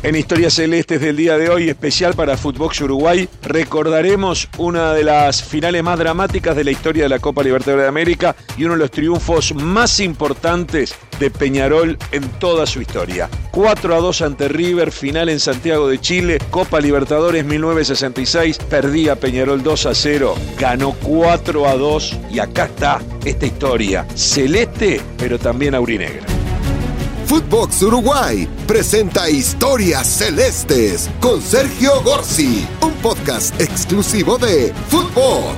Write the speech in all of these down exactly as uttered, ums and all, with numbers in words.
En Historias Celestes del día de hoy, especial para Footbox Uruguay, recordaremos una de las finales más dramáticas de la historia de la Copa Libertadores de América y uno de los triunfos más importantes de Peñarol en toda su historia. cuatro a dos ante River, final en Santiago de Chile, Copa Libertadores mil novecientos sesenta y seis, perdía Peñarol dos a cero, ganó cuatro a dos y acá está esta historia, celeste pero también aurinegra. Footbox Uruguay presenta Historias Celestes con Sergio Gorsi, un podcast exclusivo de Footbox.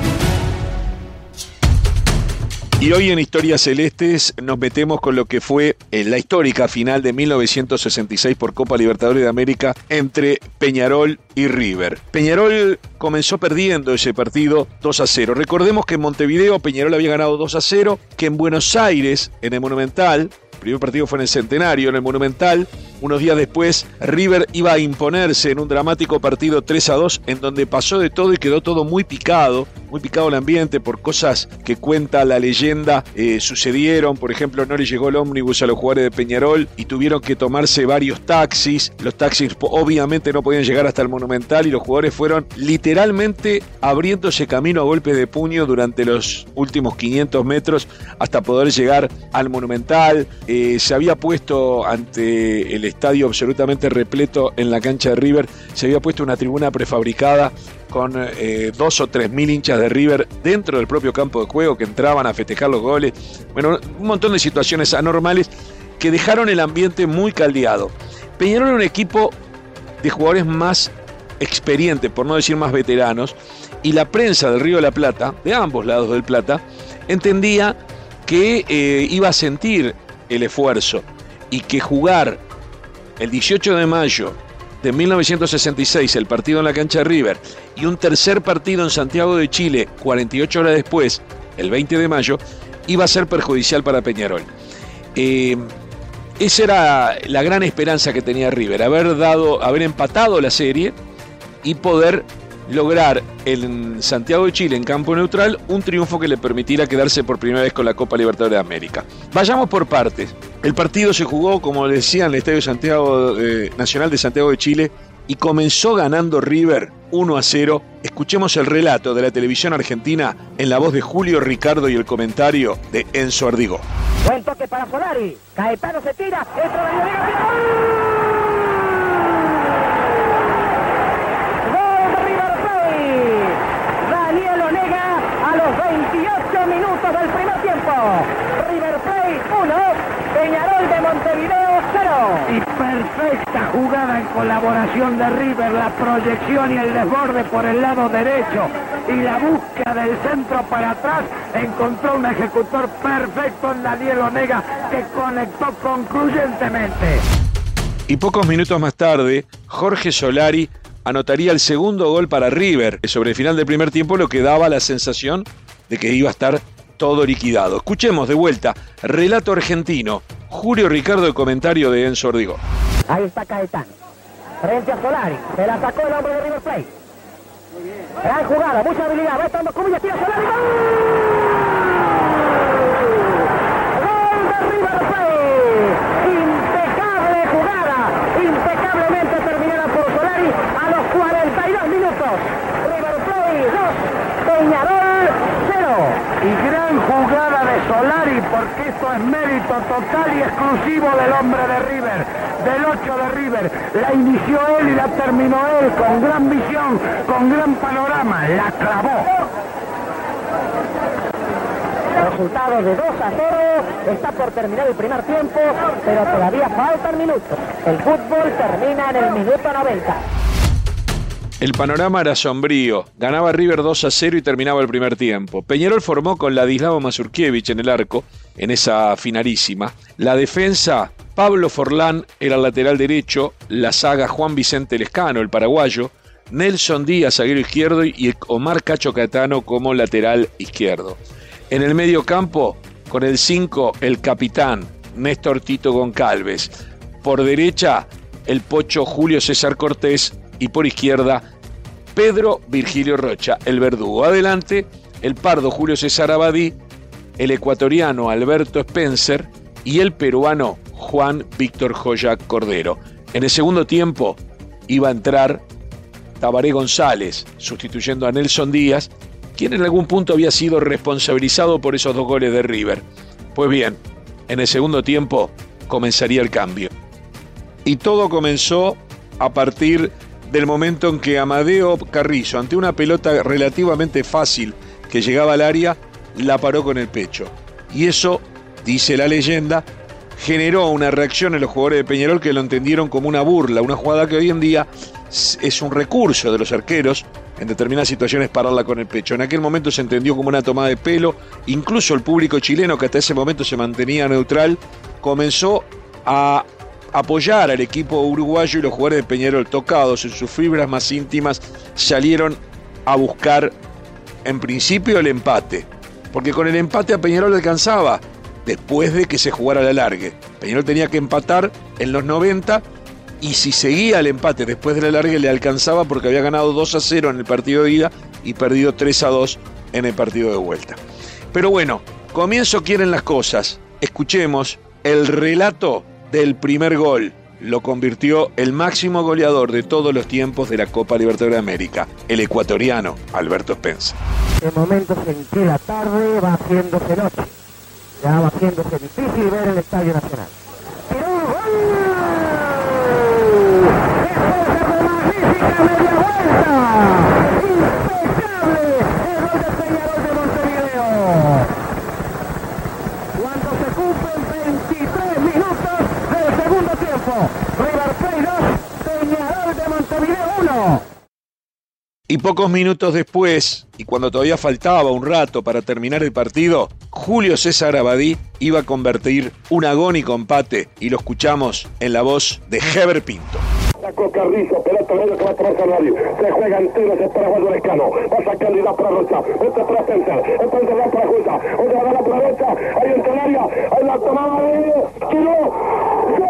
Y hoy en Historias Celestes nos metemos con lo que fue la histórica final de mil novecientos sesenta y seis por Copa Libertadores de América entre Peñarol y River. Peñarol comenzó perdiendo ese partido dos a cero. Recordemos que en Montevideo Peñarol había ganado dos a cero, que en Buenos Aires, en el Monumental, el primer partido fue en el Centenario, en el Monumental, unos días después River iba a imponerse en un dramático partido tres a dos, en donde pasó de todo y quedó todo muy picado, muy picado el ambiente por cosas que cuenta la leyenda, eh, sucedieron. Por ejemplo, no le llegó el ómnibus a los jugadores de Peñarol y tuvieron que tomarse varios taxis. Los taxis obviamente no podían llegar hasta el Monumental y los jugadores fueron literalmente abriéndose camino a golpes de puño durante los últimos quinientos metros hasta poder llegar al Monumental. Eh, se había puesto ante el estadio absolutamente repleto en la cancha de River, se había puesto una tribuna prefabricada con eh, dos o tres mil hinchas de River dentro del propio campo de juego que entraban a festejar los goles. Bueno, un montón de situaciones anormales que dejaron el ambiente muy caldeado. Peñarol era un equipo de jugadores más experientes, por no decir más veteranos, y la prensa del Río de la Plata, de ambos lados del Plata, entendía que eh, iba a sentir el esfuerzo y que jugar el dieciocho de mayo de mil novecientos sesenta y seis el partido en la cancha de River y un tercer partido en Santiago de Chile cuarenta y ocho horas después, el veinte de mayo, iba a ser perjudicial para Peñarol. Eh, esa era la gran esperanza que tenía River, haber dado, haber empatado la serie y poder lograr en Santiago de Chile, en campo neutral, un triunfo que le permitiera quedarse por primera vez con la Copa Libertadores de América. Vayamos por partes. El partido se jugó, como les decía, en el Estadio Santiago, eh, Nacional de Santiago de Chile y comenzó ganando River uno a cero. Escuchemos el relato de la televisión argentina en la voz de Julio Ricardo y el comentario de Enzo Ardigó. Buen toque para Solari, Caetano se tira, entra la línea. veintiocho minutos del primer tiempo. River Plate uno, Peñarol de Montevideo cero. Y perfecta jugada en colaboración de River, la proyección y el desborde por el lado derecho y la búsqueda del centro para atrás, encontró un ejecutor perfecto en Daniel Onega que conectó concluyentemente. Y pocos minutos más tarde, Jorge Solari anotaría el segundo gol para River. Sobre el final del primer tiempo, lo que daba la sensación de que iba a estar todo liquidado. Escuchemos de vuelta, relato argentino, Julio Ricardo, el comentario de Enzo Ardigó. Ahí está Caetano, frente a Solari, se la sacó el hombre de River Plate. Gran jugada, mucha habilidad, va estando como ya tira Solari. ¡Gol! ¡Gol de River Plate! Impecable jugada, impecablemente terminada por Solari a los cuarenta y dos minutos. River Plate dos, Peñarol cero. Y gran jugada de Solari, porque esto es mérito total y exclusivo del hombre de River, del ocho de River. La inició él y la terminó él, con gran visión, con gran panorama, la clavó. Resultado de dos a cero, está por terminar el primer tiempo, pero todavía faltan minutos. El fútbol termina en el minuto noventa. El panorama era sombrío, ganaba River dos a cero y terminaba el primer tiempo. Peñarol formó con Ladislao Mazurkiewicz en el arco, en esa finalísima. La defensa, Pablo Forlán era el lateral derecho, la saga Juan Vicente Lescano, el paraguayo, Nelson Díaz, zaguero izquierdo, y Omar Cacho Caetano como lateral izquierdo. En el medio campo, con el cinco, el capitán, Néstor Tito Goncalves. Por derecha, el pocho Julio César Cortés, y por izquierda, Pedro Virgilio Rocha, el verdugo. Adelante, el pardo Julio César Abadí, el ecuatoriano Alberto Spencer y el peruano Juan Víctor Joya Cordero. En el segundo tiempo iba a entrar Tabaré González, sustituyendo a Nelson Díaz, quien en algún punto había sido responsabilizado por esos dos goles de River. Pues bien, en el segundo tiempo comenzaría el cambio. Y todo comenzó a partir del momento en que Amadeo Carrizo, ante una pelota relativamente fácil que llegaba al área, la paró con el pecho. Y eso, dice la leyenda, generó una reacción en los jugadores de Peñarol que lo entendieron como una burla, una jugada que hoy en día es un recurso de los arqueros en determinadas situaciones pararla con el pecho. En aquel momento se entendió como una tomada de pelo. Incluso el público chileno, que hasta ese momento se mantenía neutral, comenzó a apoyar al equipo uruguayo, y los jugadores de Peñarol, tocados en sus fibras más íntimas, salieron a buscar en principio el empate, porque con el empate a Peñarol le alcanzaba después de que se jugara la alargue. Peñarol tenía que empatar en los noventa, y si seguía el empate después de la alargue le alcanzaba, porque había ganado dos a cero en el partido de ida y perdido tres a dos en el partido de vuelta. Pero bueno, comienzo quieren las cosas. Escuchemos el relato del primer gol. Lo convirtió el máximo goleador de todos los tiempos de la Copa Libertadores de América, el ecuatoriano Alberto Spencer. De momentos en que la tarde va haciéndose noche, ya va haciéndose difícil ver el Estadio Nacional. ¡Pero gol! ¡Magnífica media vuelta! ¡Impecable! El gol de Peñarol de Montevideo. Cuando se cumplen veintitrés minutos del segundo tiempo, River Plate dos, Peñarol de Montevideo uno. Y pocos minutos después, y cuando todavía faltaba un rato para terminar el partido, Julio César Abadí iba a convertir un agónico empate, y lo escuchamos en la voz de Heber Pinto. Sacó Carrizo, pelota medio que va a tomar Salvario. Se juega entero, se espera Waldo Lescano. Va sacando y da para Rocha. Este para Spencer. Spencer va para Justa. Otra va para Rocha. Ahí en el área. Ahí la tomaba de tiró. ¡Gol!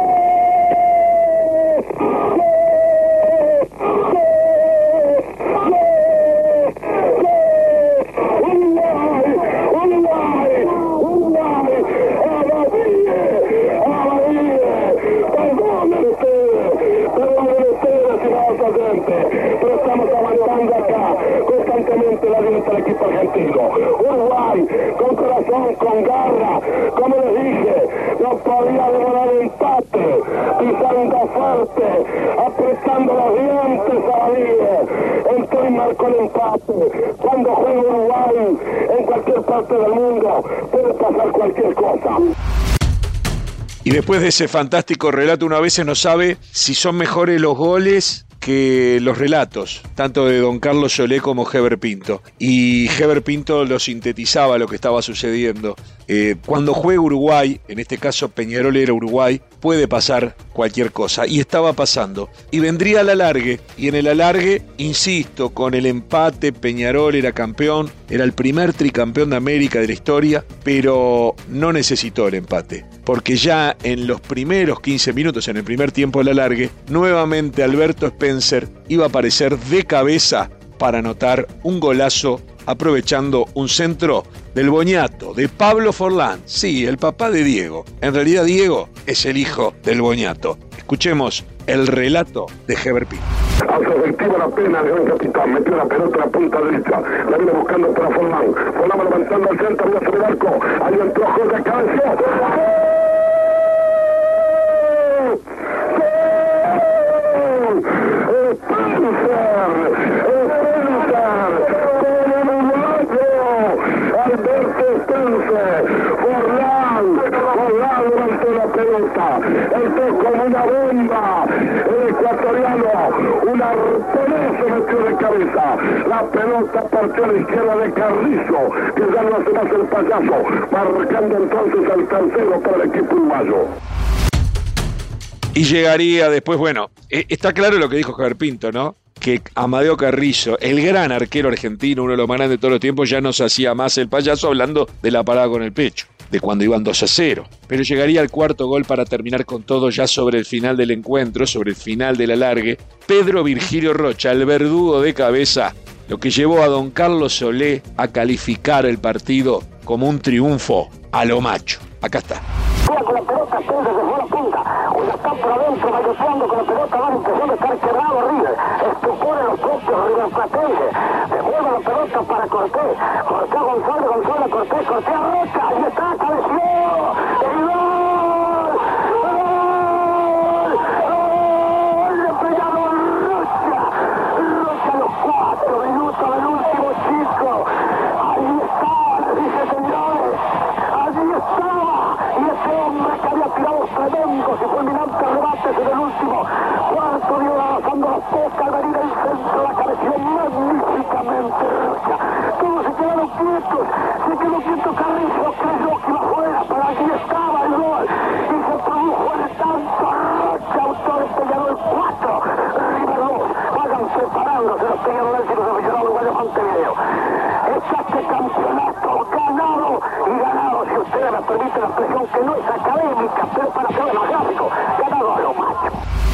Pero estamos avanzando acá constantemente la línea del equipo argentino. Uruguay, con corazón, con garra, como les dije, no podía demorar el empate, pisando fuerte, apretando los dientes a la vida. Entró y marcó el empate. Cuando juega Uruguay en cualquier parte del mundo puede pasar cualquier cosa. Y después de ese fantástico relato, uno a veces no sabe si son mejores los goles que los relatos, tanto de don Carlos Solé como Heber Pinto. Y Heber Pinto lo sintetizaba lo que estaba sucediendo. Eh, cuando juega Uruguay, en este caso Peñarol era Uruguay, puede pasar cualquier cosa. Y estaba pasando. Y vendría el alargue. Y en el alargue, insisto, con el empate, Peñarol era campeón. Era el primer tricampeón de América de la historia. Pero no necesitó el empate. Porque ya en los primeros quince minutos, en el primer tiempo del alargue, nuevamente Alberto Spencer iba a aparecer de cabeza para anotar un golazo, aprovechando un centro del Boñato, de Pablo Forlán. Sí, el papá de Diego. En realidad Diego es el hijo del Boñato. Escuchemos el relato de Heber Pinto. Hace efectiva la pena el gran capitán, metió la pelota a la punta derecha, la viene buscando para Forlán. Forlán levantando al centro, voy a sobre el arco. Ahí entró Jorge Cabezón. Entró como una bomba el ecuatoriano, una pedazo metió de cabeza, la pelota partió a la izquierda de Carrizo, que ya no hace más el payaso, marcando entonces al tercero para el equipo uruguayo. Y llegaría después, bueno, está claro lo que dijo Heber Pinto, ¿no? Que Amadeo Carrizo, el gran arquero argentino, uno de los más grandes de todos los tiempos, ya no se hacía más el payaso, hablando de la parada con el pecho, de cuando iban dos a cero. Pero llegaría el cuarto gol para terminar con todo ya sobre el final del encuentro, sobre el final del alargue. Pedro Virgilio Rocha, el verdugo de cabeza, lo que llevó a don Carlos Solé a calificar el partido como un triunfo a lo macho. Acá está. Con la pelota, Spencer se fue a la punta, cuando está por adentro, derecho, bayoteando con la pelota, da la impresión de estar quebrado River. Estupor en los propios River Platense. Devuelve la pelota para Cortés. Cortés a González, González a Cortés, Cortés a Rocha. Ahí está, cabeció. ¡El gol! ¡Gol! ¡Gol de Peñarol! Rocha. Rocha a los cuatro minutos del último chico. Ahí está, dice señores. Allí estaba. Y ese hombre que había tirado tremendos y fulminantes rebates en el último cuarto de hora, lanzando la poca al venir el centro, la cabeció magníficamente Rocha. Todos se quedaron quietos, se quedó quieto Carrizo, creyó que iba afuera, pero allí estaba el gol. Y se produjo el tanto Rocha, autor de Peñarol cuatro, River dos. Vayan preparándose los peñarolenses y los aficionados de Montevideo. Es este campeonato ganado y ganado, si ustedes me permiten la expresión que no es académica, pero para ser más gráfico, ganado a lo macho.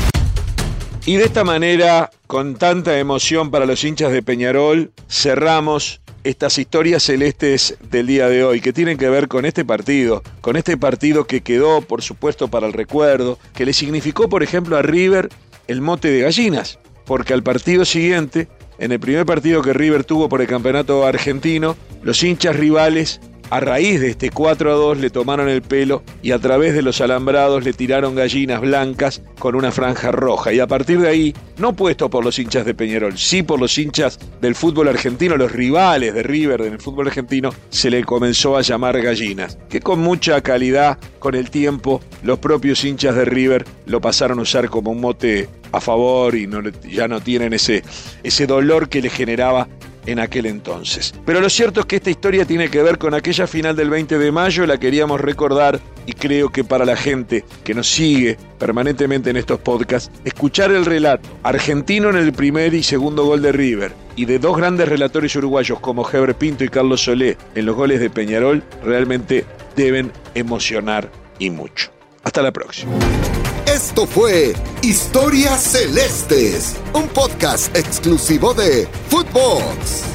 Y de esta manera, con tanta emoción para los hinchas de Peñarol, cerramos estas historias celestes del día de hoy, que tienen que ver con este partido, con este partido que quedó, por supuesto, para el recuerdo, que le significó, por ejemplo, a River el mote de gallinas, porque al partido siguiente, en el primer partido que River tuvo por el campeonato argentino, los hinchas rivales, a raíz de este cuatro a dos, le tomaron el pelo y a través de los alambrados le tiraron gallinas blancas con una franja roja. Y a partir de ahí, no puesto por los hinchas de Peñarol, sí por los hinchas del fútbol argentino, los rivales de River en el fútbol argentino, se le comenzó a llamar gallinas, que con mucha calidad, con el tiempo, los propios hinchas de River lo pasaron a usar como un mote a favor y no, ya no tienen ese, ese dolor que le generaba en aquel entonces. Pero lo cierto es que esta historia tiene que ver con aquella final del veinte de mayo, la queríamos recordar y creo que para la gente que nos sigue permanentemente en estos podcasts, escuchar el relato argentino en el primer y segundo gol de River y de dos grandes relatores uruguayos como Heber Pinto y Carlos Solé en los goles de Peñarol realmente deben emocionar y mucho. Hasta la próxima. Esto fue Historias Celestes, un podcast exclusivo de Footbox.